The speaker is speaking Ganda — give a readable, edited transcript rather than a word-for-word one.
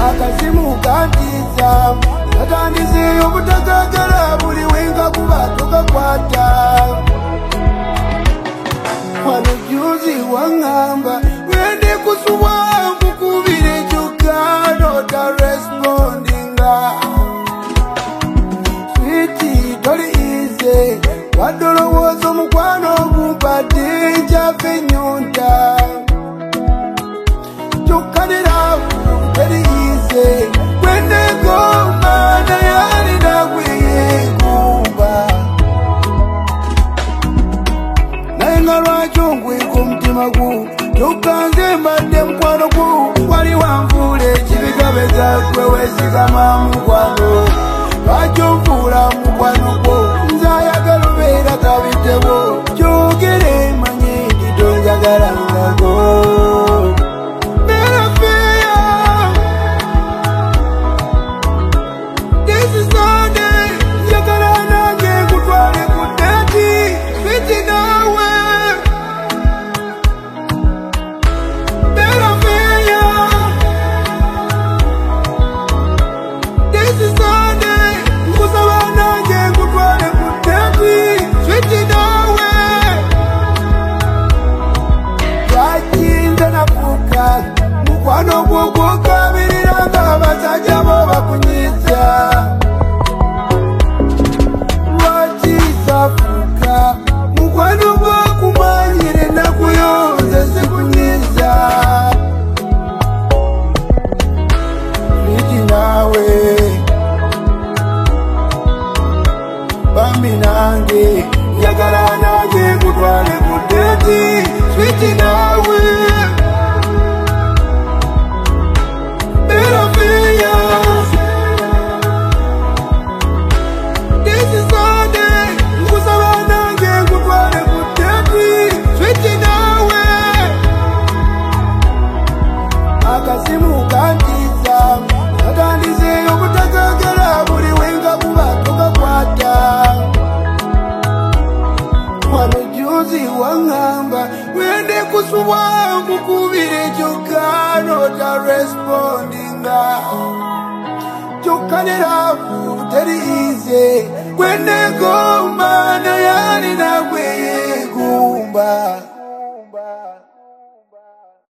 Akazimu kantiza katandize obutakagala buli wenga kuba tokakwata. Wano juzi wangamba wende kusubwa nkukubire kyokka nota respondinga. Sweetie toli easy wadolowooza omukwano ogumpate nkyafa ennyonta. Kyokka ne love teri easy wendegomba naye alina gweyegomba. Naye nga lwaki onkweka omutima gwo kyokka nze mbadde mukwano gwo. Wali wanfuula ekibigabeza gwe weesigama mukwano. Lwaki onfuula mukwano gwo nze ayagala obeera kabitebo. Kyogere manye nti tonjagalangako. Mukwano gwo gwokabirira ng'abasajja bo bakunyiza. Lwaki safuuka mukwano gwokumanyire ennaku yo nze sikunyiza. Liki naawe bambi nange njagala nange nkutwale ku ddeeti. Switi naawe akazimu kantiza katandize obutakagala buli wenga kuba tokakwata. Wano juzi wangamba wende kusubwa nkukubire kyokka nota respondinga. Kyokka ne love teri easy wendegomba naye alina gweyegomba.